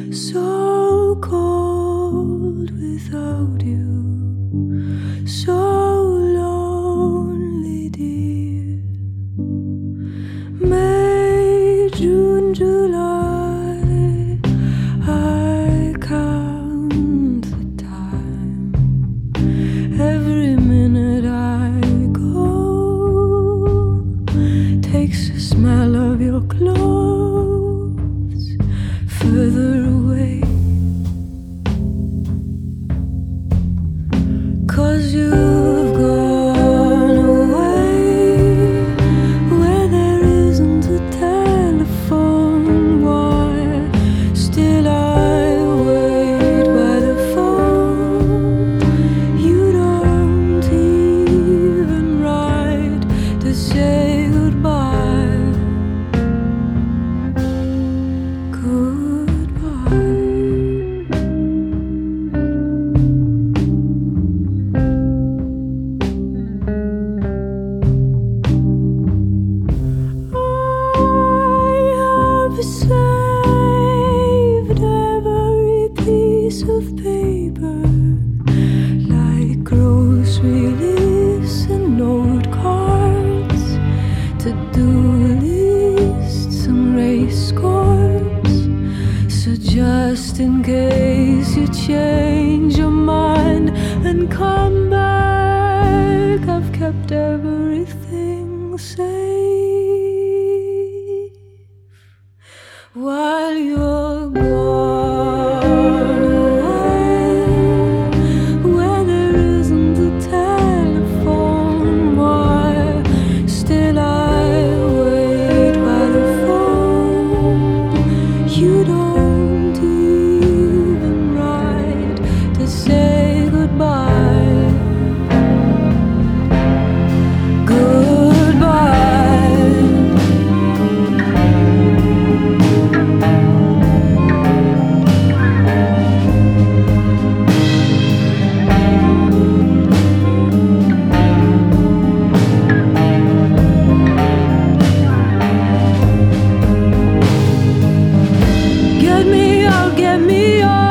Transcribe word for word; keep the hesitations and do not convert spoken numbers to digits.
So cold without you, so lonely, dear. May, June, July, I count the time. Every minute I go takes the smell of your clothes further away. 'Cause you've gone away where there isn't a telephone wire. Still I wait by the phone. You don't even write to say goodbye. Goodbye. Saved every piece of paper, like grocery lists and note cards, to-do lists and race scores. So just in case you change your mind and come back, I've kept everything safe. While you're gone away, where there isn't a telephone wire, still I wait by the phone. You don't even write to say goodbye. Goodbye. Get me out, get me out.